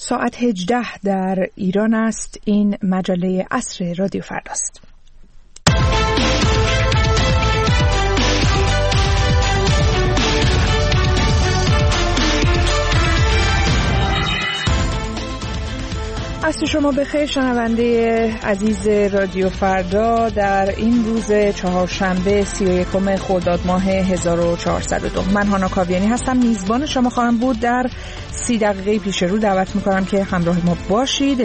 ساعت 18 در ایران است. این مجله عصر رادیو فرداست. عصر شما بخیر شنونده عزیز رادیو فردا در این روز چهارشنبه 31 خرداد ماه 1402. من هانا کاویانی هستم، میزبان شما خواهم بود. در 30 دقیقه پیش رو دعوت میکنم که همراه ما باشید.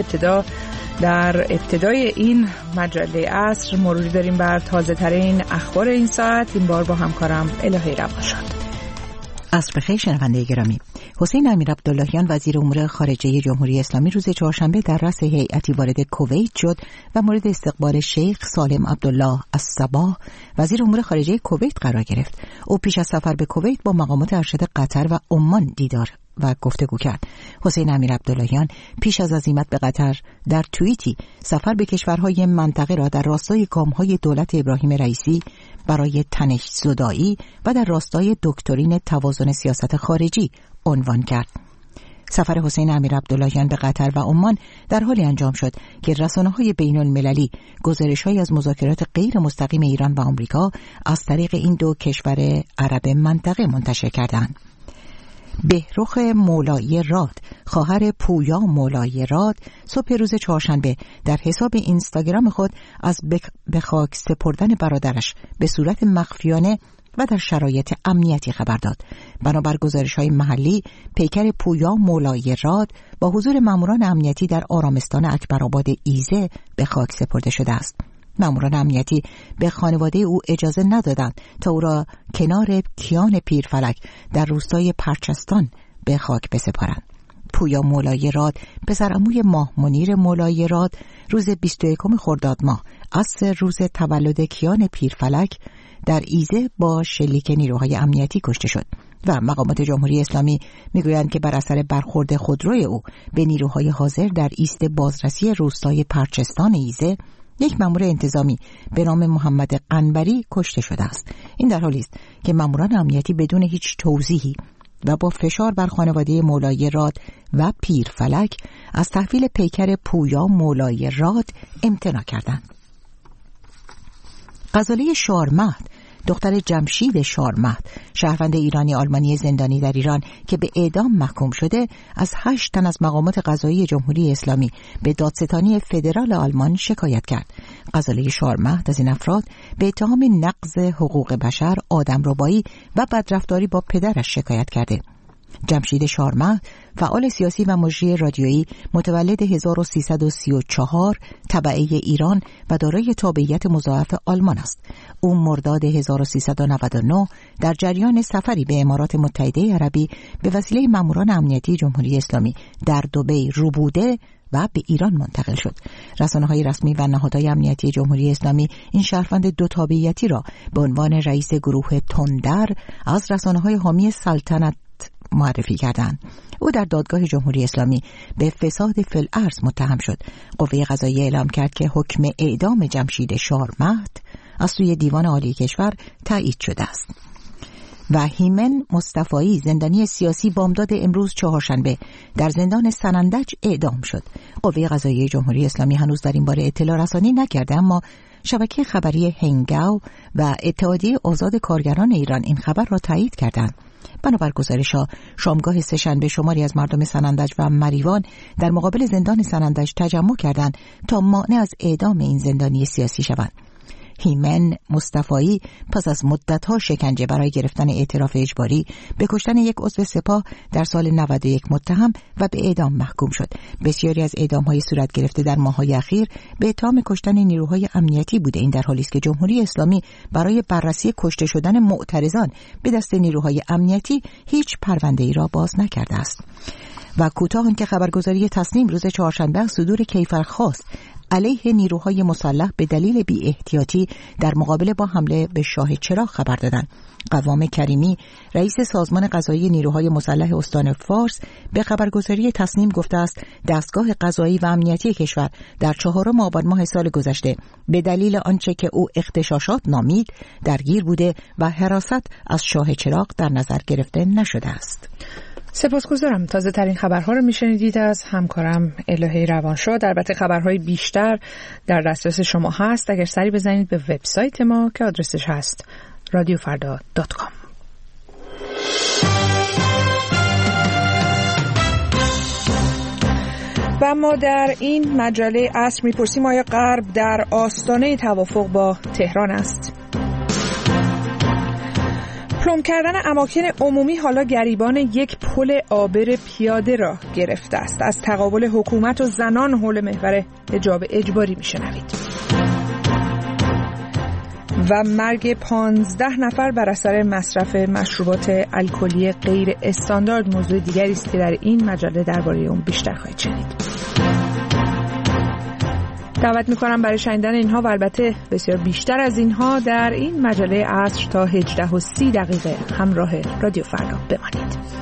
در ابتدای این مجله عصر مروری داریم بر تازه ترین اخبار این ساعت، این بار با همکارم الهی روانشاد. عصر بخیر شنونده گرامی. حسین امیرعبداللهیان وزیر امور خارجه جمهوری اسلامی روز چهارشنبه در رأس هیئتی وارد کویت شد و مورد استقبال شیخ سالم عبدالله الصباح وزیر امور خارجه کویت قرار گرفت. او پیش از سفر به کویت با مقامات ارشد قطر و عمان دیدار و گفتگو کرد. حسین امیرعبداللهیان پیش از عزیمت به قطر در توییتی سفر به کشورهای منطقه را در راستای گام‌های دولت ابراهیم رئیسی برای تنش‌زدایی و در راستای دکترین توازن سیاست خارجی عنوان کرد. سفر حسین امیرعبداللهیان به قطر و عمان در حالی انجام شد که رسانه‌های بین‌المللی گزارش‌هایی از مذاکرات غیر مستقیم ایران و آمریکا از طریق این دو کشور عرب منطقه منتشر کردند. بهرخ مولایی راد، خواهر پویا مولایی راد، صبح روز چهارشنبه در حساب اینستاگرام خود از به خاک سپردن برادرش به صورت مخفیانه و در شرایط امنیتی خبر داد. بنابر گزارش‌های محلی، پیکر پویا مولایی راد با حضور ماموران امنیتی در آرامستان اکبرآباد ایزه به خاک سپرده شده است. ماموران امنیتی به خانواده او اجازه ندادند تا او را کنار کیان پیرفلک در روستای پرچستان به خاک بسپارند. پویا مولایی راد پسرعموی ماه منیر مولایی راد روز 21 خرداد ماه عصر روز تولد کیان پیرفلک در ایزه با شلیک نیروهای امنیتی کشته شد و مقامات جمهوری اسلامی میگویند که بر اثر برخورد خودروی او به نیروهای حاضر در ایست بازرسی روستای پرچستان ایزه یک مأمور انتظامی به نام محمد قنبری کشته شده است. این در حالی است که مأموران امنیتی بدون هیچ توضیحی و با فشار بر خانواده مولایی راد و پیرفلک از تحویل پیکر پویا مولایی راد امتناع کردند. غزاله شارمهد، دختر جمشید شارمهد، شهروند ایرانی آلمانی زندانی در ایران که به اعدام محکوم شده، از 8 تن از مقامات قضایی جمهوری اسلامی به دادستانی فدرال آلمان شکایت کرد. غزاله شارمهد از این افراد به اتهام نقض حقوق بشر، آدمربایی و بدرفتاری با پدرش شکایت کرده. جمشید شارمهد فعال سیاسی و مجری رادیویی، متولد 1334، تبعه ایران و دارای تابعیت مضاعف آلمان است. او مرداد 1399 در جریان سفری به امارات متحده عربی به وسیله ماموران امنیتی جمهوری اسلامی در دبی روبوده و به ایران منتقل شد. رسانه‌های رسمی و نهادهای امنیتی جمهوری اسلامی این شهروند دو تابعیتی را به عنوان رئیس گروه تندر از رسانه‌های حامی سلطنت معرفی کردند. او در دادگاه جمهوری اسلامی به فساد فی الارض متهم شد. قوه قضاییه اعلام کرد که حکم اعدام جمشید شارمهد از سوی دیوان عالی کشور تایید شده است. و هیمن مصطفایی، زندانی سیاسی، بامداد امروز چهارشنبه در زندان سنندج اعدام شد. قوه قضاییه جمهوری اسلامی هنوز در این باره اطلاع رسانی نکرده، اما شبکه خبری هنگاو و اتحادیه آزاد کارگران ایران این خبر را تایید کردند. بنابر گزارش‌ها، شامگاه سه‌شنبه شماری از مردم سنندج و مریوان در مقابل زندان سنندج تجمع کردند تا مانع از اعدام این زندانی سیاسی شوند. هیمن مصطفایی پس از مدت‌ها شکنجه برای گرفتن اعتراف اجباری به کشتن یک عضو سپاه در سال 91 متهم و به اعدام محکوم شد. بسیاری از اعدام‌های صورت گرفته در ماه‌های اخیر به اتهام کشتن نیروهای امنیتی بوده. این در حالی است که جمهوری اسلامی برای بررسی کشته شدن معترضان به دست نیروهای امنیتی هیچ پرونده‌ای را باز نکرده است. و کوتاه که خبرگزاری تصنیم روز چهارشنبه صدور کیفرخواست علیه نیروهای مسلح به دلیل بی احتیاطی در مقابله با حمله به شاه چراغ خبر دادند. قوام کریمی، رئیس سازمان قضایی نیروهای مسلح استان فارس، به خبرگزاری تصنیم گفته است دستگاه قضایی و امنیتی کشور در 4 آبان ماه سال گذشته به دلیل آنچه که او اغتشاشات نامید درگیر بوده و حراست از شاه چراغ در نظر گرفته نشده است. سپاسگزارم. تازه ترین خبرها رو میشنیدید از همکارم الهه روانشاد. البته خبرهای بیشتر در دسترس شما هست اگر سری بزنید به وبسایت ما که آدرسش هست radiofarda.com. و ما در این مجله عصر میپرسیم آیا غرب در آستانه توافق با تهران است؟ پلم کردن اماکن عمومی حالا گریبان یک پل عابر پیاده را گرفته است. از تقابل حکومت و زنان حول محور حجاب اجباری میشنوید. و مرگ 15 نفر بر اثر مصرف مشروبات الکلی غیر استاندارد موضوع دیگری است که در این مجله درباره اون بیشتر خواهید شنید. دعوت میکنم برای شنیدن اینها و البته بسیار بیشتر از اینها در این مجله عصر تا 18:30 همراه رادیو فردا بمانید.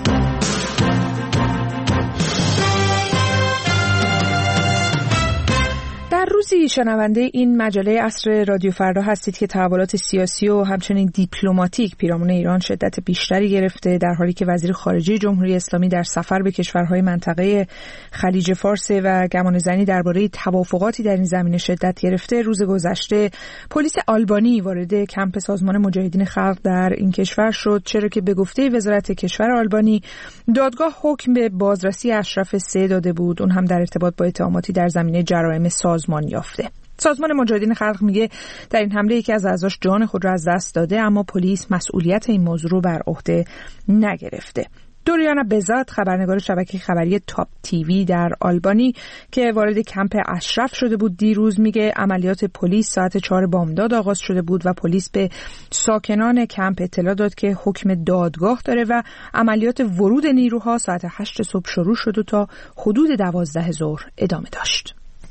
در روزی شنونده این مجله عصر رادیو فردا هستید که تحولات سیاسی و همچنین دیپلماتیک پیرامون ایران شدت بیشتری گرفته، در حالی که وزیر خارجه جمهوری اسلامی در سفر به کشورهای منطقه خلیج فارس و گمانه‌زنی درباره توافقاتی در این زمینه شدت گرفته. روز گذشته پلیس آلبانی وارد کمپ سازمان مجاهدین خلق در این کشور شد، چرا که به گفته وزارت کشور آلبانی دادگاه حکم به بازرسی اشرف 3 داده بود، اون هم در ارتباط با اتهاماتی در زمینه جرایم سازمان یافته. سازمان مجاهدین خلق میگه در این حمله یکی از اعضاش جان خود را از دست داده، اما پلیس مسئولیت این موضوع رو بر عهده نگرفته. دوریانا بزاد، خبرنگار شبکه خبری تاپ تیوی در آلبانی که وارد کمپ اشرف شده بود دیروز، میگه عملیات پلیس ساعت 4 بامداد آغاز شده بود و پلیس به ساکنان کمپ اطلاع داد که حکم دادگاه داره و عملیات ورود نیروها ساعت 8 صبح شروع شد و تا حدود 12 ظهر ادامه داشت.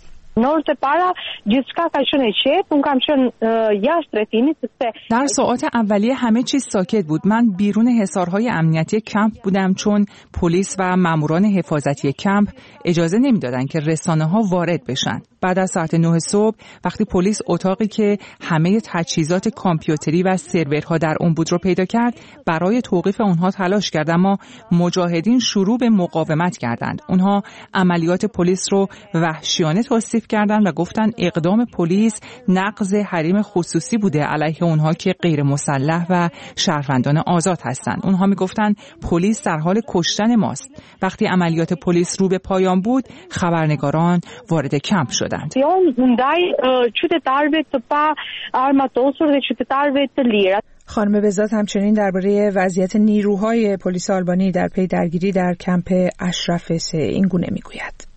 در ساعات اولیه همه چیز ساکت بود. من بیرون حصارهای امنیتی کمپ بودم چون پلیس و ماموران حفاظتی کمپ اجازه نمیدادن که رسانه‌ها وارد بشن. بعد از ساعت 9 صبح وقتی پلیس اتاقی که همه تجهیزات کامپیوتری و سرورها در اون بود رو پیدا کرد، برای توقیف اونها تلاش کرد، اما مجاهدین شروع به مقاومت کردند. اونها عملیات پلیس رو وحشیانه توصیف کردند و گفتن اقدام پلیس نقض حریم خصوصی بوده علیه اونها که غیر مسلح و شهروندان آزاد هستند. اونها میگفتن پلیس در حال کشتن ماست. وقتی عملیات پلیس رو به پایان بود، خبرنگاران وارد کمپ شدند. خانم بزاد همچنین درباره وضعیت نیروهای پلیس آلبانی در پی درگیری در کمپ اشرف 3 این گونه میگوید: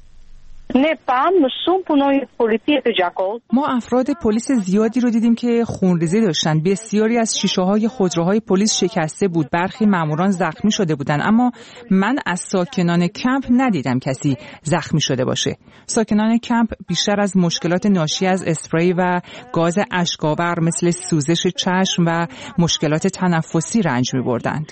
ما افراد پلیس زیادی رو دیدیم که خونریزی داشتن. بسیاری از شیشه‌های خودروهای پلیس شکسته بود. برخی ماموران زخمی شده بودند، اما من از ساکنان کمپ ندیدم کسی زخمی شده باشه. ساکنان کمپ بیشتر از مشکلات ناشی از اسپری و گاز اشک‌آور مثل سوزش چشم و مشکلات تنفسی رنج می‌بردند.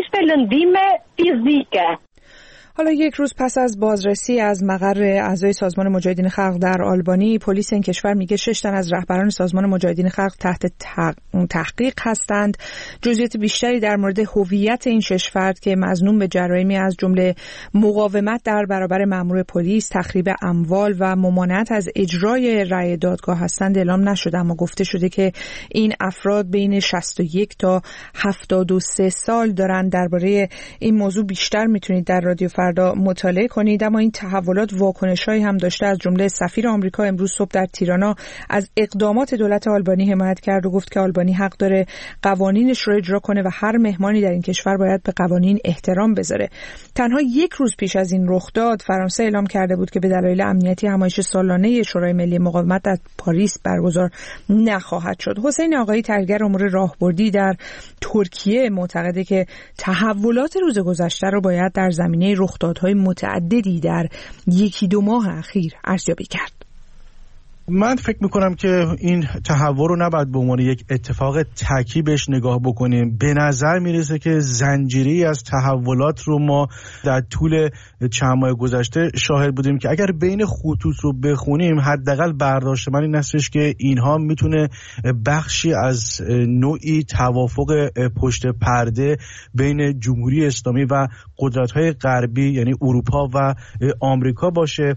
حالا یک روز پس از بازرسی از مقر اعضای سازمان مجاهدین خلق در آلبانی، پلیس این کشور میگه 6 تن از رهبران سازمان مجاهدین خلق تحت تحقیق هستند. جزئیات بیشتری در مورد هویت این 6 فرد که مظنون به جرایمی از جمله مقاومت در برابر مأمور پلیس، تخریب اموال و ممانعت از اجرای رأی دادگاه هستند اعلام نشده، اما گفته شده که این افراد بین 61 تا 73 سال دارند. درباره این موضوع بیشتر میتونید در رادیو فردا مطالعه کنید. اما این تحولات واکنش‌هایی هم داشته. از جمله سفیر آمریکا امروز صبح در تیرانا از اقدامات دولت آلبانی حمایت کرد و گفت که آلبانی حق داره قوانینش رو اجرا کنه و هر مهمانی در این کشور باید به قوانین احترام بذاره. تنها یک روز پیش از این رخداد فرانسه اعلام کرده بود که به دلایل امنیتی همایش سالانه شورای ملی مقاومت در پاریس برگزار نخواهد شد. حسین آقایی، تحلیلگر امور راهبردی در ترکیه، معتقده که تحولات روز گذشته رو باید در زمینه رخدادهای متعددی در 1-2 ماه اخیر ارزیابی کرد. من فکر میکنم که این تحول رو نباید به عنوان یک اتفاق تکی بهش نگاه بکنیم. به نظر میرسه که زنجیری از تحولات رو ما در طول چند ماه گذشته شاهد بودیم که اگر بین خطوط رو بخونیم حداقل برداشت من این هستش که اینها میتونه بخشی از نوعی توافق پشت پرده بین جمهوری اسلامی و قدرت‌های غربی یعنی اروپا و آمریکا باشه.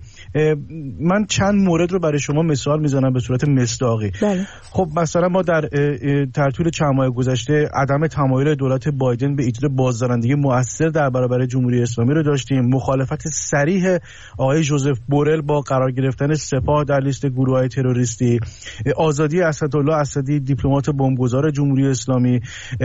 من چند مورد رو برای شما مثال میزنم به صورت مصداقی. بله. خب مثلا ما در طول چند ماه گذشته عدم تمایل دولت بایدن به ایجاد بازدارندگی مؤثر در برابر جمهوری اسلامی رو داشتیم. مخالفت صریح آقای جوزف بورل با قرار گرفتن سپاه در لیست گروه‌های تروریستی، آزادی اسدالله اسدی دیپلمات بمبگذار جمهوری اسلامی،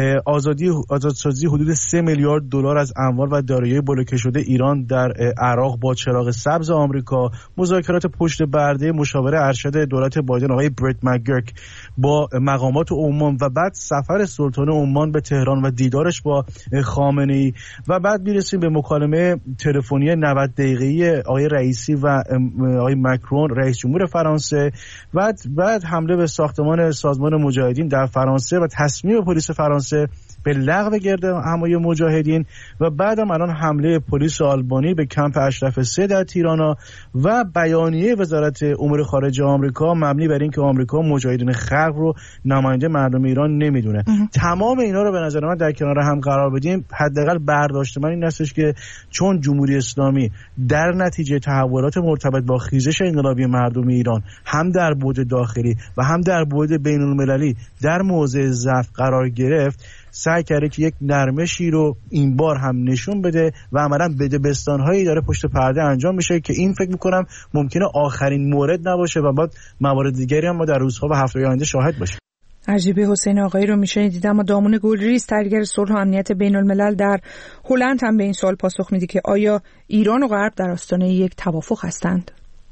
آزادسازی حدود 3 میلیارد دلار از اموال و دارایی بلوکه شده ایران در عراق با چراغ سبز آمریکا، مذاکرات پشت پرده مشاور ارشد دولت بایدن آقای برت مکگرک با مقامات عمان و بعد سفر سلطان عمان به تهران و دیدارش با خامنه‌ای و بعد میرسیم به مکالمه تلفنی 90 دقیقه‌ای آقای رئیسی و آقای مکرون رئیس جمهور فرانسه، بعد حمله به ساختمان سازمان مجاهدین در فرانسه و تصمیم پلیس فرانسه به لغو گردهمایی مجاهدین و بعدم الان حمله پلیس آلبانی به کمپ اشرف 3 در تیرانا و بیانیه وزارت امور خارجه آمریکا مبنی بر اینکه آمریکا مجاهدین خلق رو نماینده مردم ایران نمیدونه. تمام اینا رو به نظر من در کنار هم قرار بدیم حداقل برداشت من این هستش که چون جمهوری اسلامی در نتیجه تحولات مرتبط با خیزش انقلابی مردم ایران هم در بعد داخلی و هم در بعد بین‌المللی در موضع ضعف قرار گرفت، سعی کرده که یک نرمشی رو این بار هم نشون بده و عملاً بدبستان‌هایی داره پشت پرده انجام میشه که این فکر می‌کنم ممکنه آخرین مورد نباشه و بعد موارد دیگری هم ما در روزها و هفته‌های آینده شاهد باشیم. عجیبه حسین آقایی رو میشنیدید، اما دامون گلریز تحلیلگر صلح و امنیت بین‌الملل در هلند هم به این سوال پاسخ میده که آیا ایران و غرب در آستانه یک توافق هستند؟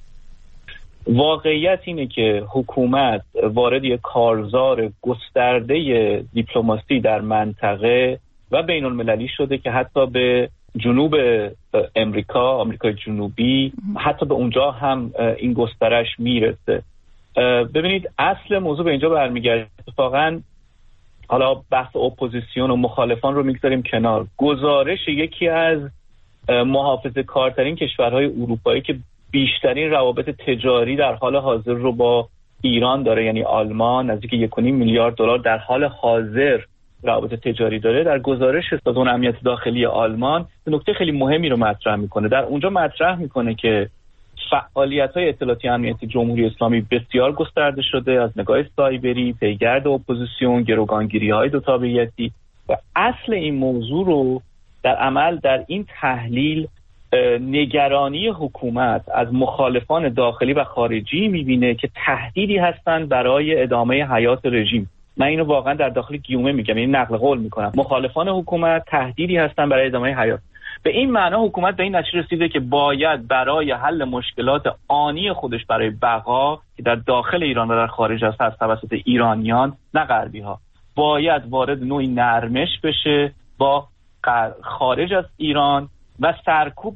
واقعیت اینه که حکومت وارد یک کارزار گسترده دیپلماسی در منطقه و بین المللی شده که حتی به جنوب آمریکای جنوبی حتی به اونجا هم این گسترش میرسه. ببینید اصل موضوع به اینجا برمیگرده. اتفاقاً حالا بحث اپوزیسیون و مخالفان رو میگذاریم کنار، گزارش یکی از محافظه کارترین کشورهای اروپایی که بیشترین روابط تجاری در حال حاضر رو با ایران داره، یعنی آلمان، نزدیک 1.5 میلیارد دلار در حال حاضر روابط تجاری داره، در گزارش سازمان امنیت داخلی آلمان نکته خیلی مهمی رو مطرح میکنه. در اونجا مطرح میکنه که فعالیت‌های اطلاعاتی امنیتی جمهوری اسلامی بسیار گسترده شده، از نگاه سایبری، پیگرد اپوزیسیون، گروگانگیری‌های دو تابعیتی، و اصل این موضوع رو در عمل در این تحلیل نگرانی حکومت از مخالفان داخلی و خارجی میبینه که تهدیدی هستند برای ادامه حیات رژیم. من اینو واقعا در داخل گیومه میگم، یعنی نقل قول میکنم، مخالفان حکومت تهدیدی هستند برای ادامه حیات. به این معنا حکومت به این نتیجه رسیده که باید برای حل مشکلات آنی خودش برای بقا که در داخل ایران و در خارج است توسط ایرانیان نه غربی ها، باید وارد نوعی نرمش بشه با خارج از ایران و سرکوب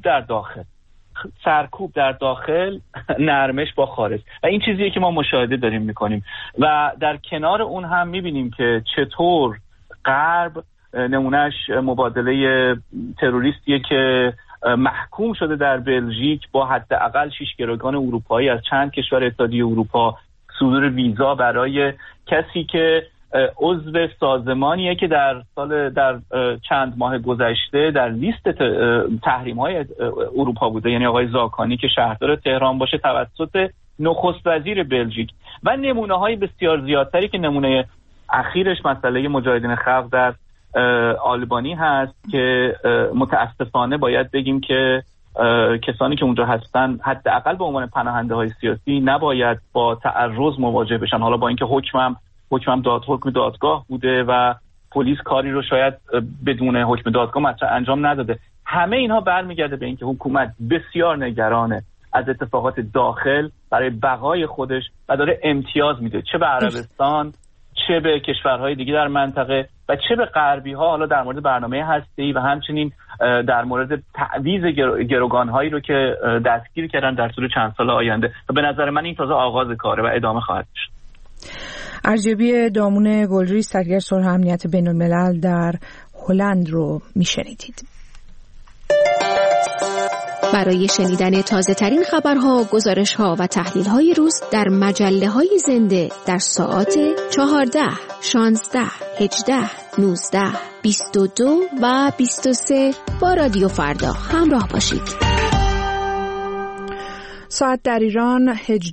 در داخل نرمش با خارج، و این چیزیه که ما مشاهده داریم میکنیم. و در کنار اون هم میبینیم که چطور غرب نمونهش مبادله تروریستیه که محکوم شده در بلژیک با حداقل 6 گروگان اروپایی از چند کشور اتحادیه اروپا، صدور ویزا برای کسی که عضو سازمانیه که در چند ماه گذشته در لیست تحریم‌های اروپا بوده، یعنی آقای زاکانی که شهردار تهران باشه توسط نخست وزیر بلژیک، و نمونه‌های بسیار زیادتری که نمونه اخیرش مسئله مجاهدین خلق در آلبانی هست که متاسفانه باید بگیم که کسانی که اونجا هستن حداقل به عنوان پناهنده‌های سیاسی نباید با تعرض مواجه بشن، حالا با اینکه حکم دادگاه بوده و پلیس کاری رو شاید بدون حکم دادگاه انجام نداده. همه اینها برمیگرده به اینکه حکومت بسیار نگرانه از اتفاقات داخل برای بقای خودش و داره امتیاز میده، چه به عربستان، چه به کشورهای دیگه در منطقه و چه به غربی‌ها، حالا در مورد برنامه هسته‌ای و همچنین در مورد تعویض گروگان‌هایی رو که دستگیر کردن در طول چند سال آینده. و به نظر من این تازه آغاز کاره و ادامه خواهد داشت. ارزیابی دامون گلریز، سرگر صلح امنیت بین‌الملل در هلند رو میشنیدید. برای شنیدن تازه ترین خبرها، گزارش‌ها و تحلیل‌های روز در مجله‌های زنده در ساعات 14، 16، 18، 19، 22 و 23 با رادیو فردا همراه باشید. ساعت در ایران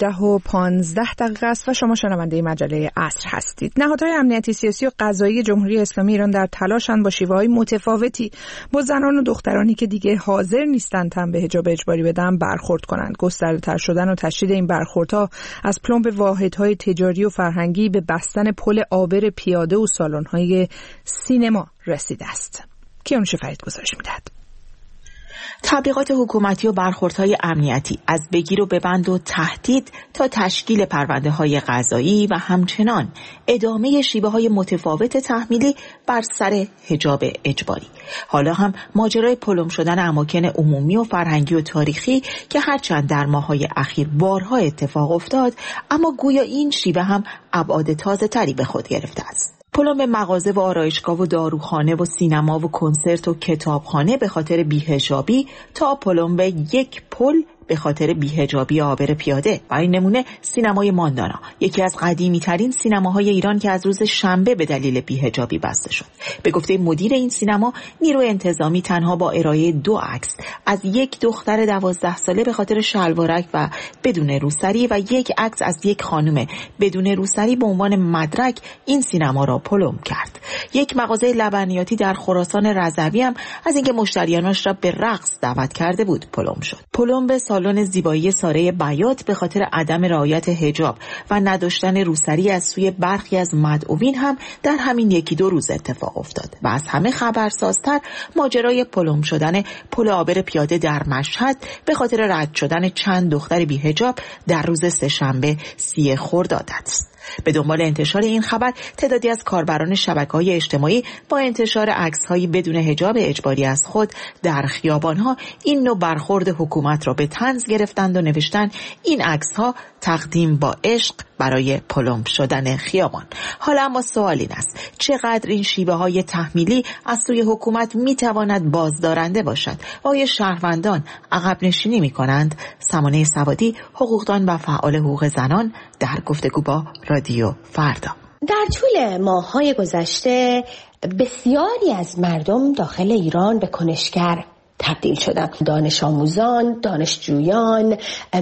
18:15 است و شما شنونده مجله عصر هستید. نهادهای امنیتی سیاسی و قضایی جمهوری اسلامی ایران در تلاشند با شیوه‌های متفاوتی با زنان و دخترانی که دیگه حاضر نیستند تن به حجاب اجباری بدن برخورد کنند. گسترده‌تر شدن و تشدید این برخوردها از پلمب واحدهای تجاری و فرهنگی به بستن پل عابر پیاده و سالن‌های سینما رسیده است. کیانوش فرید گزارش می‌دهد. تبلیغات حکومتی و برخوردهای امنیتی از بگیر و ببند و تهدید تا تشکیل پرونده‌های قضایی و همچنان ادامه شیوه‌های متفاوت تحمیلی بر سر حجاب اجباری. حالا هم ماجرای پلم شدن اماکن عمومی و فرهنگی و تاریخی که هرچند در ماه‌های اخیر بارها اتفاق افتاد، اما گویا این شیوه هم ابعاد تازه‌تری به خود گرفته است. پلم به مغازه و آرایشگاه و داروخانه و سینما و کنسرت و کتابخانه به خاطر بی‌حجابی تا پلم به یک پل به خاطر بی‌حجابی عابر پیاده. و این نمونه سینمای ماندانا، یکی از قدیمی ترین سینماهای ایران که از روز شنبه به دلیل بی‌حجابی بسته شد. به گفته مدیر این سینما، نیروی انتظامی تنها با ارائه 2 عکس از یک دختر 12 ساله به خاطر شلوارک و بدون روسری و یک عکس از یک خانم بدون روسری به عنوان مدرک این سینما را پلم کرد. یک مغازه لبنیاتی در خراسان رضوی هم از اینکه مشتریانش را به رقص دعوت کرده بود پلم شد. پلم به سالن زیبایی ساره بیات به خاطر عدم رعایت حجاب و نداشتن روسری از سوی برخی از مدعوین هم در همین 1-2 روز اتفاق افتاد. و از همه خبرسازتر ماجرای پلم شدن پل عابر پیاده در مشهد به خاطر رد شدن چند دختر بی‌حجاب در روز سه‌شنبه 30 خرداد است. به دنبال انتشار این خبر، تعدادی از کاربران شبکه‌های اجتماعی با انتشار عکس‌های بدون حجاب اجباری از خود در خیابان‌ها این نوع برخورد حکومت را به طنز گرفتند و نوشتند این عکس‌ها تقدیم با عشق برای پلم شدن خیابان. حالا اما سوال این است: چقدر این شیوه‌های تحمیلی از سوی حکومت می‌تواند بازدارنده باشد؟ آیا شهروندان عقب نشینی می‌کنند؟ سمانه سوادی، حقوقدان و فعال حقوق زنان، در گفتگو با رادیو فردا. در طول ماه‌های گذشته بسیاری از مردم داخل ایران به کنشگر تبدیل شدن. دانش آموزان، دانشجویان،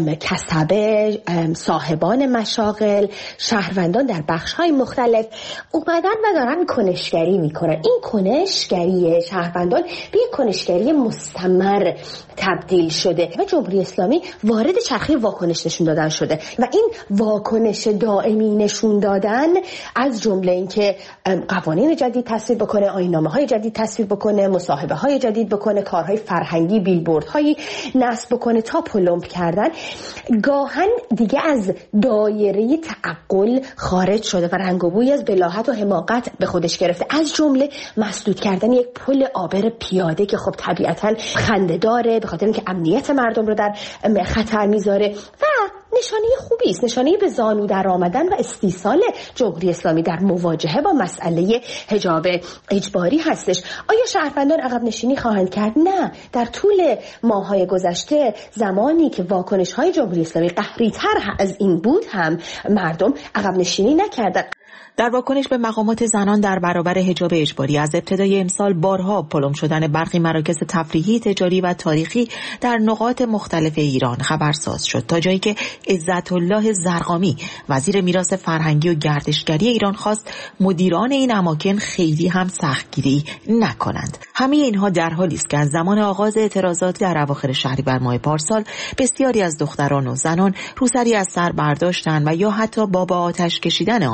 کسبه، صاحبان مشاغل، شهروندان در بخش‌های مختلف اومدن و دارن کنشگری میکنن. این کنشگری شهروندان به یک کنشگری مستمر تبدیل شده و جمهوری اسلامی وارد چرخه واکنش نشون دادن شده و این واکنش دائمی نشون دادن از جمله اینکه قوانین جدید تصویب بکنه، آیین‌نامه‌های جدید تصویب بکنه، مصاحبه‌های جدید بکنه، کارهای فرهنگی، بیلبوردهایی نصب بکنه تا پلمپ کردن، گاهن دیگه از دایره تعقل خارج شده و رنگ و بوی از بلاهت و حماقت به خودش گرفته، از جمله مسدود کردن یک پل عابر پیاده که خب طبیعتاً خنده‌داره به خاطر اینکه امنیت مردم رو در خطر میذاره و نشانه خوبی است، نشانه به زانو در آمدن و استیصال جمهوری اسلامی در مواجهه با مسئله حجاب اجباری هستش. آیا شهروندان عقب نشینی خواهند کرد؟ نه. در طول ماه‌های گذشته زمانی که واکنش‌های جمهوری اسلامی قهری‌تر از این بود هم مردم عقب نشینی نکردند. در واکنش به مقامات زنان در برابر حجاب اجباری از ابتدای امسال بارها پلم شدن برخی مراکز تفریحی، تجاری و تاریخی در نقاط مختلف ایران خبرساز شد، تا جایی که عزت‌الله زرقامی وزیر میراث فرهنگی و گردشگری ایران خواست مدیران این اماکن خیلی هم سختگیری نکنند. همه اینها در حالی است که از زمان آغاز اعتراضات در اواخر شهریور ماه پارسال بسیاری از دختران و زنان روسری از سر برداشتند و یا حتی با آتش کشیدن آن با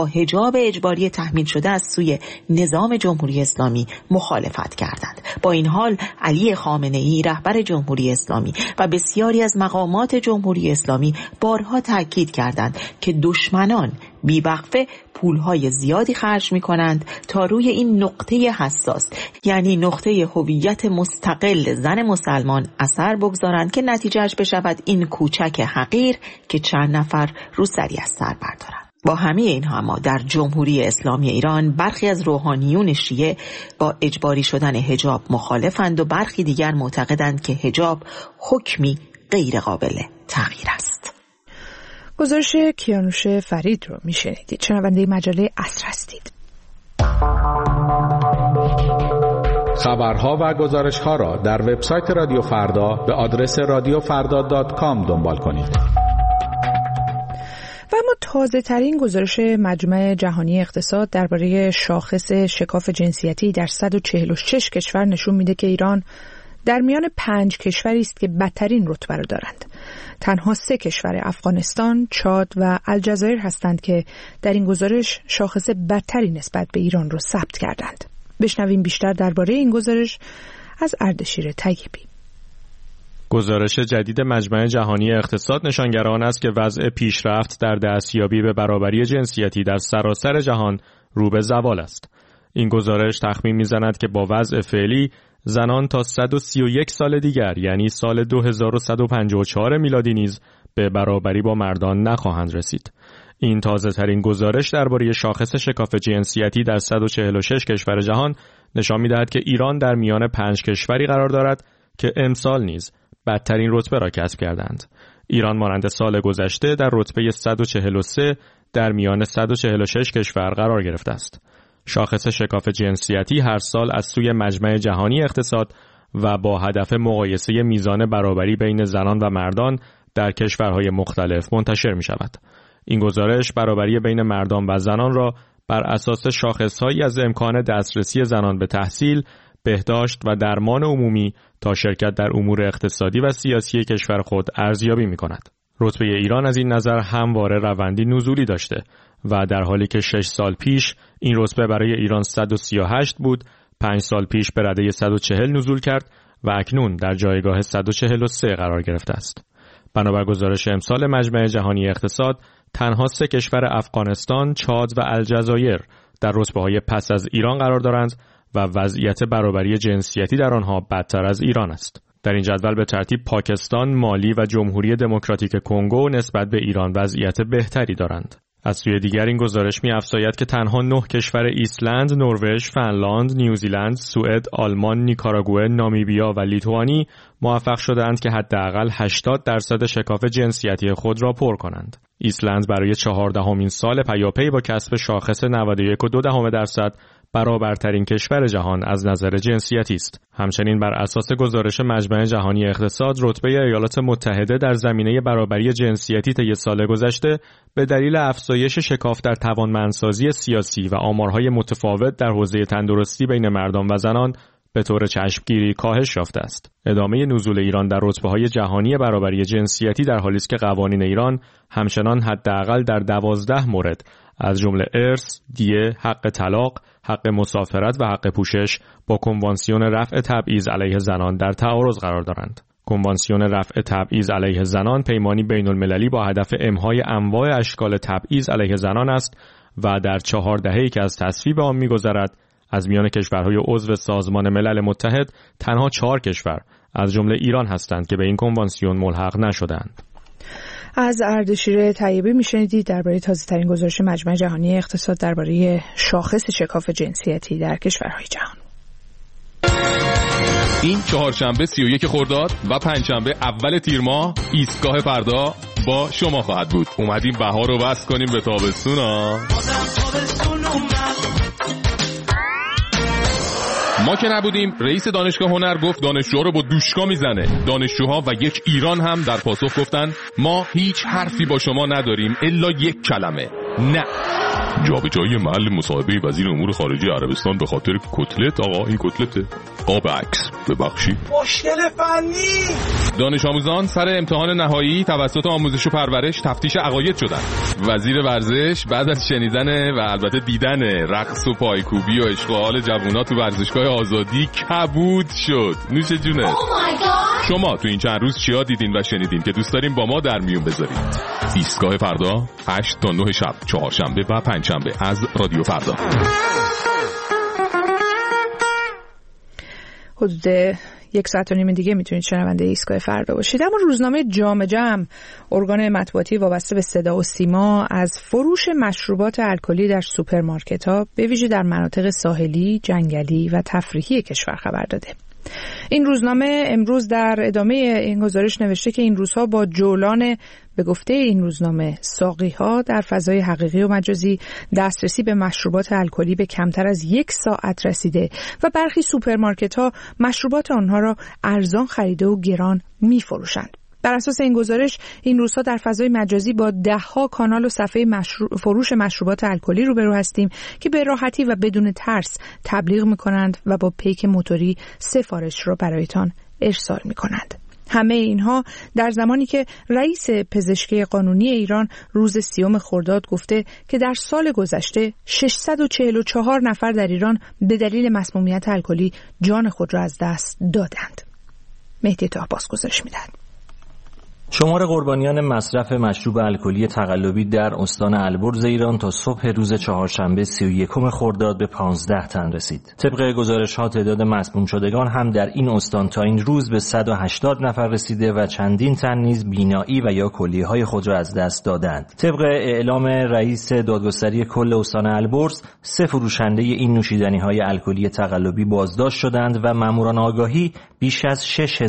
با حجاب اجباری تحمیل شده از سوی نظام جمهوری اسلامی مخالفت کردند. با این حال علی خامنه‌ای رهبر جمهوری اسلامی و بسیاری از مقامات جمهوری اسلامی بارها تاکید کردند که دشمنان بی‌وقفه پولهای زیادی خرج می‌کنند تا روی این نقطه حساس، یعنی نقطه هویت مستقل زن مسلمان اثر بگذارند که نتیجهش بشود این کوچک حقیر که چند نفر روسری از سر بردارند. با همه اینها اما در جمهوری اسلامی ایران برخی از روحانیون شیعه با اجباری شدن حجاب مخالفند و برخی دیگر معتقدند که حجاب حکمی غیر قابل تغییر است. گزارش کیانوش فرید رو میشنیدید. شنونده مجله عصر هستید. خبرها و گزارش‌ها را در وبسایت رادیو فردا به آدرس radiofarda.com دنبال کنید. و اما تازه ترین گزارش مجمع جهانی اقتصاد درباره شاخص شکاف جنسیتی در 146 کشور نشون میده که ایران در میان 5 کشوری است که بدترین رتبه را دارند. تنها 3 کشور افغانستان، چاد و الجزایر هستند که در این گزارش شاخص بدتری نسبت به ایران را ثبت کردند. بشنویم بیشتر درباره این گزارش از اردشیر طیبی. گزارش جدید مجمع جهانی اقتصاد نشانگر آن است که وضع پیشرفت در دستیابی به برابری جنسیتی در سراسر جهان رو به زوال است. این گزارش تخمین می‌زند که با وضع فعلی زنان تا 131 سال دیگر یعنی سال 2154 میلادی نیز به برابری با مردان نخواهند رسید. این تازه ترین گزارش درباره شاخص شکاف جنسیتی در 146 کشور جهان نشان می‌دهد که ایران در میان 5 کشوری قرار دارد که امسال نیز بدترین رتبه را کسب کردند. ایران مانند سال گذشته در رتبه 143 در میان 146 کشور قرار گرفته است. شاخص شکاف جنسیتی هر سال از سوی مجمع جهانی اقتصاد و با هدف مقایسه میزان برابری بین زنان و مردان در کشورهای مختلف منتشر می شود. این گزارش برابری بین مردان و زنان را بر اساس شاخصهایی از امکان دسترسی زنان به تحصیل، بهداشت و درمان عمومی تا شرکت در امور اقتصادی و سیاسی کشور خود ارزیابی می کند. رتبه ایران از این نظر همواره روندی نزولی داشته و در حالی که 6 سال پیش این رتبه برای ایران 138 بود، 5 سال پیش به رده 140 نزول کرد و اکنون در جایگاه 143 قرار گرفته است. بنابر گزارش امسال مجمع جهانی اقتصاد، تنها 3 کشور افغانستان، چاد و الجزایر در رتبه‌های پس از ایران قرار دارند و وضعیت برابری جنسیتی در آنها بدتر از ایران است. در این جدول به ترتیب پاکستان، مالی و جمهوری دموکراتیک کنگو نسبت به ایران وضعیت بهتری دارند. از سوی دیگر این گزارش می‌افزاید که تنها 9 کشور ایسلند، نروژ، فنلاند، نیوزیلند، سوئد، آلمان، نیکاراگوئه، نامیبیا و لیتوانی موفق شدند که حداقل 80% شکاف جنسیتی خود را پر کنند. ایسلند برای 14مین سال پیاپی با کسب شاخص 91.2% برابرترین کشور جهان از نظر جنسیتی است. همچنین بر اساس گزارش مجمع جهانی اقتصاد، رتبه ایالات متحده در زمینه برابری جنسیتی طی سال گذشته به دلیل افزایش شکاف در توانمندسازی سیاسی و آمارهای متفاوت در حوزه تندرستی بین مردان و زنان به طور چشمگیری کاهش یافته است. ادامه نزول ایران در رتبه‌های جهانی برابری جنسیتی در حالی است که قوانین ایران همچنان حداقل در 12 مورد از جمله ارث، دیه، حق طلاق، حق مسافرت و حق پوشش با کنوانسیون رفع تبعیض علیه زنان در تعارض قرار دارند. کنوانسیون رفع تبعیض علیه زنان پیمانی بین‌المللی با هدف امحای انواع اشکال تبعیض علیه زنان است و در 4 دهه‌ای که از تصویب آن می‌گذرد از میان کشورهای عضو سازمان ملل متحد تنها 4 کشور از جمله ایران هستند که به این کنوانسیون ملحق نشدند. از اردشیر طیبی میشنیدید درباره تازه‌ترین گزارش مجمع جهانی اقتصاد درباره شاخص شکاف جنسیتی در کشورهای جهان. این چهارشنبه 31 خرداد و پنجشنبه اول تیر ماه ایستگاه فردا با شما خواهد بود. اومدیم بهار رو وصل کنیم به تابستون ها. ما که نبودیم رئیس دانشگاه هنر گفت دانشجوها رو با دوشکا میزنه. دانشجوها و یک ایران هم در پاسخ گفتن ما هیچ حرفی با شما نداریم الا یک کلمه. نه. جابجایی محل مصاحبه وزیر امور خارجه عربستان به خاطر کتلت. آقا این کتلته. قاب عکس ببخشید. مشکل فنی. دانش آموزان سر امتحان نهایی توسط آموزش و پرورش تفتیش عقاید شدن. وزیر ورزش بعد از شنیدن و البته دیدن رقص و پایکوبی و اشغال جوونا تو ورزشگاه آزادی کبود شد. نوش جونه. شما تو این چند روز چیا دیدین و شنیدین که دوست داریم با ما در میون بذارید؟ ایستگاه فردا 8 تا 9 شب، چهارشنبه و پنجشنبه از رادیو فردا. حدود 1 ساعت و نیم دیگه میتونید شنونده ایستگاه فردا باشید. اما روزنامه جام جم، ارگان مطبوعاتی وابسته به صدا و سیما، از فروش مشروبات الکلی در سوپرمارکت‌ها به ویژه در مناطق ساحلی، جنگلی و تفریحی کشور خبر داده. این روزنامه امروز در ادامه این گزارش نوشته که این روزها با جولان به گفته این روزنامه ساقی‌ها در فضای حقیقی و مجازی دسترسی به مشروبات الکلی به کمتر از 1 ساعت رسیده و برخی سوپرمارکت‌ها مشروبات آنها را ارزان خریده و گران می‌فروشند. بر اساس این گزارش این روزها در فضای مجازی با 10 کانال و صفحه فروش مشروبات الکلی روبرو هستیم که به راحتی و بدون ترس تبلیغ می‌کنند و با پیک موتوری سفارش را برایتان ارسال می‌کنند. همه اینها در زمانی که رئیس پزشکی قانونی ایران روز 30 خرداد گفته که در سال گذشته 644 نفر در ایران به دلیل مسمومیت الکلی جان خود را از دست دادند. مهدی طاهباس گزارش می‌دهد. شمار قربانیان مصرف مشروب الکلی تقلبی در استان البرز ایران تا صبح روز چهارشنبه 31 خرداد به 15 تن رسید. طبق گزارش‌ها تعداد مسموم شدگان هم در این استان تا این روز به 180 نفر رسیده و چندین تن نیز بینایی و یا کلیه‌های خود را از دست دادند. طبق اعلام رئیس دادگستری کل استان البرز، 3 فروشنده این نوشیدنی‌های الکلی تقلبی بازداشت شدند و ماموران آگاهی بیش از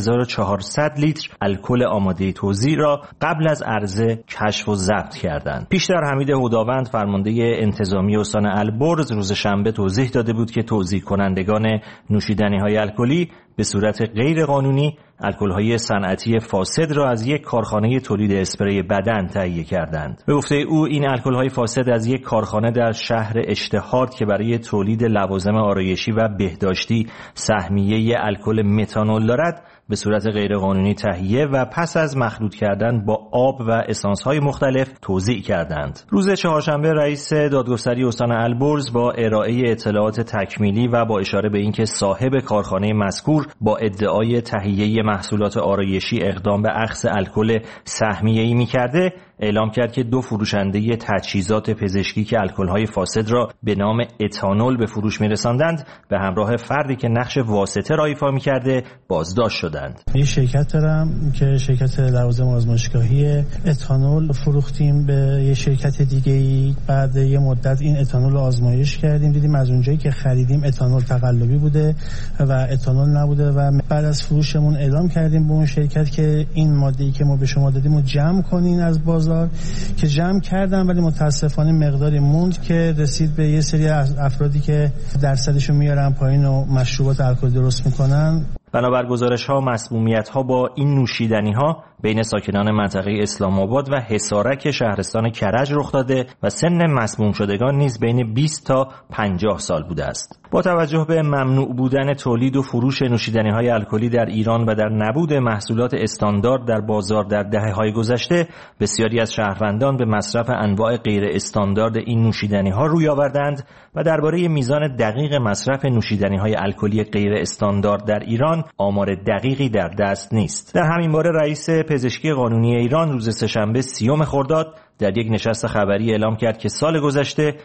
6400 لیتر الکل آماده توزیع را قبل از عرضه کشف و ضبط کردند. پیشتر حمید هداوند فرمانده انتظامی استان البرز روز شنبه توضیح داده بود که توزیع کنندگان نوشیدنی‌های الکلی به صورت غیر قانونی الکل‌های صنعتی فاسد را از یک کارخانه تولید اسپری بدن تهیه کردند. به گفته او این الکل‌های فاسد از یک کارخانه در شهر اشتهارد که برای تولید لوازم آرایشی و بهداشتی سهمیه الکل متانول دارد به صورت غیرقانونی تهیه و پس از مخلوط کردن با آب و اسانس‌های مختلف توزیع کردند. روز چهارشنبه رئیس دادگستری استان البرز با ارائه اطلاعات تکمیلی و با اشاره به اینکه صاحب کارخانه مذکور با ادعای تهیه محصولات آرایشی اقدام به اخذ الکل سهمیه‌ای می‌کرده، اعلام کرد که 2 فروشنده تجهیزات پزشکی که الکل‌های فاسد را به نام اتانول به فروش می‌رساندند به همراه فردی که نقش واسطه را ایفا می‌کرده بازداشت شدند. یه شرکت دارم که شرکت لوازم آزمایشگاهی اتانول فروختیم به یه شرکت دیگه‌ای. بعد یه مدت این اتانول رو آزمایش کردیم، دیدیم از اونجایی که خریدیم اتانول تقلبی بوده و اتانول نبوده و بعد از فروشمون اعلام کردیم به اون شرکت که این ماده‌ای که ما به شما دادیم رو جمع کنین از بازار، که جمع کردم ولی متاسفانه مقداری موند که رسید به یه سری از افرادی که درصدشون میارن پایین و مشروبات الکلی درست میکنن. بنابر گزارش‌ها مسمومیت‌ها با این نوشیدنی‌ها بین ساکنان منطقه اسلام آباد و حصارک شهرستان کرج رخ داده و سن مسموم شدگان نیز بین 20 تا 50 سال بوده است. با توجه به ممنوع بودن تولید و فروش نوشیدنی‌های الکلی در ایران و در نبود محصولات استاندارد در بازار در دهه‌های گذشته، بسیاری از شهروندان به مصرف انواع غیر استاندارد این نوشیدنی‌ها روی آوردند و درباره میزان دقیق مصرف نوشیدنی‌های الکلی غیر استاندارد در ایران آمار دقیقی در دست نیست. در همین باره رئیس پزشکی قانونی ایران روز سه‌شنبه 30 خرداد در یک نشست خبری اعلام کرد که سال گذشته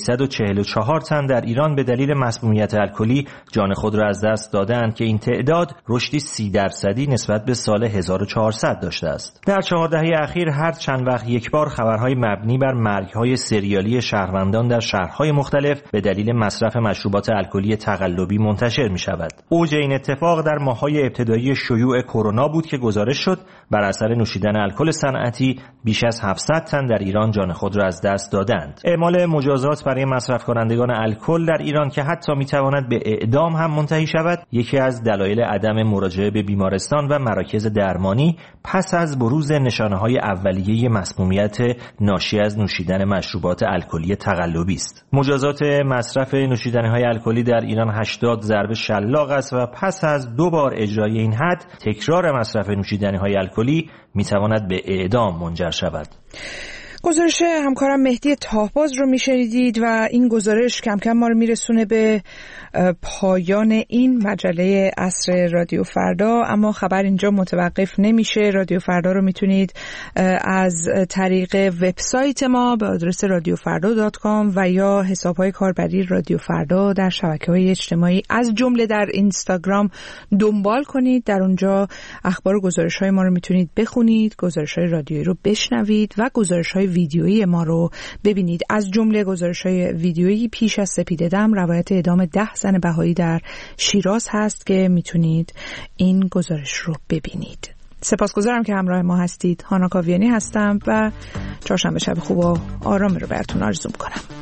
644 تن در ایران به دلیل مسمومیت الکلی جان خود را از دست دادند که این تعداد رشدی 30% نسبت به سال 1400 داشته است. در 4 دهه اخیر هر چند وقت یک بار خبرهای مبنی بر مرگ‌های سریالی شهروندان در شهرهای مختلف به دلیل مصرف مشروبات الکلی تقلبی منتشر می‌شود. اوج این اتفاق در ماه‌های ابتدایی شیوع کرونا بود که گزارش شد بر اثر نوشیدن الکل صنعتی بیش از 700 تن تن در ایران جان خود را از دست دادند. اعمال مجازات برای مصرف کنندگان الکل در ایران که حتی میتواند به اعدام هم منتهی شود، یکی از دلایل عدم مراجعه به بیمارستان و مراکز درمانی پس از بروز نشانه‌های اولیه مسمومیت ناشی از نوشیدن مشروبات الکلی تقلبی است. مجازات مصرف نوشیدنی‌های الکلی در ایران 80 ضرب شلاق است و پس از 2 بار اجرای این حد، تکرار مصرف نوشیدنی‌های الکلی میتواند به اعدام منجر شود. گزارش همکارم مهدی تاهباز رو میشنیدید و این گزارش کم کم ما رو میرسونه به پایان این مجله عصر رادیو فردا. اما خبر اینجا متوقف نمیشه. رادیو فردا رو میتونید از طریق وبسایت ما به آدرس radiofarda.com و یا حساب‌های کاربری رادیو فردا در شبکه‌های اجتماعی از جمله در اینستاگرام دنبال کنید. در اونجا اخبار و گزارش‌های ما رو میتونید بخونید، گزارش‌های رادیویی رو بشنوید و گزارش‌های ویدیویی ما رو ببینید. از جمله گزارش‌های ویدیویی پیش از سپیده‌دم روایت اعدام 10 زن بهایی در شیراز هست که میتونید این گزارش رو ببینید. سپاسگزارم که همراه ما هستید. هانا کاویانی هستم و چهارشنبه شب خوب و آرامی رو براتون آرزو می‌کنم.